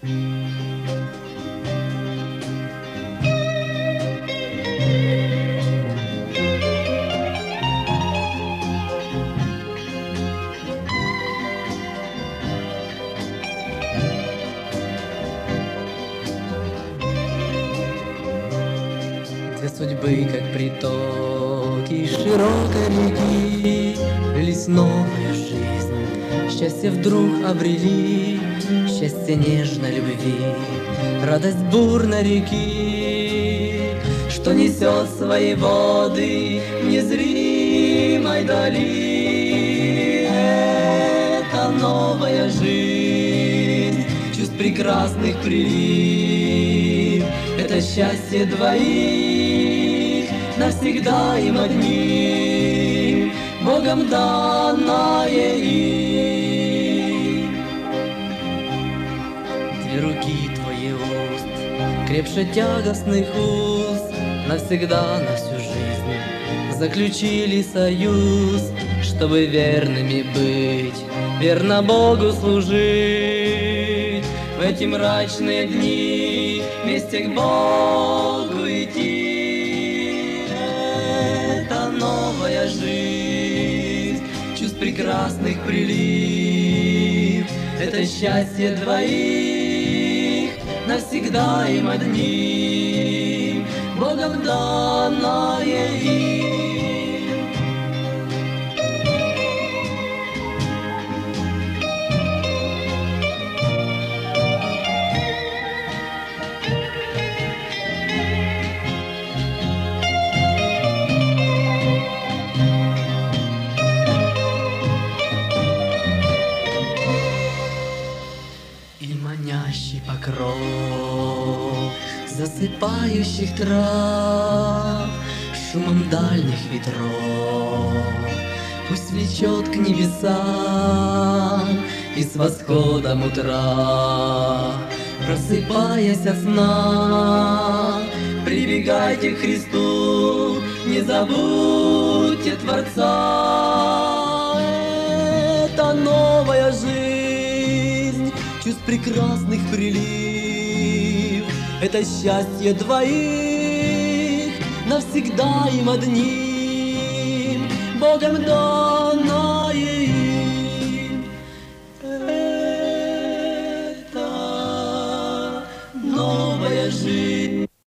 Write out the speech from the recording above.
Две судьбы, как притоки широкой реки, лились в новую жизнь, счастье вдруг обрели, счастье нежной любви, радость бурной реки, что несет свои воды в незримой дали. Это новая жизнь, чувств прекрасных прилив, это счастье двоих, навсегда им одним, Богом данное им. Две руки твои уст, крепше тягостных уз, навсегда на всю жизнь заключили союз, чтобы верными быть, верно Богу служить, в эти мрачные дни вместе к Богу идти. Это новая жизнь, чувств прекрасных прилив, это счастье двоих, навсегда им одним, Богом данное им. Манящий покров засыпающих трав, шумом дальних ветров пусть влечет к небесам, и с восходом утра, просыпаясь от сна, прибегайте к Христу, не забудьте Творца. Это новая жизнь, чувств прекрасных прилив, это счастье двоих, навсегда им одним, Богом данное.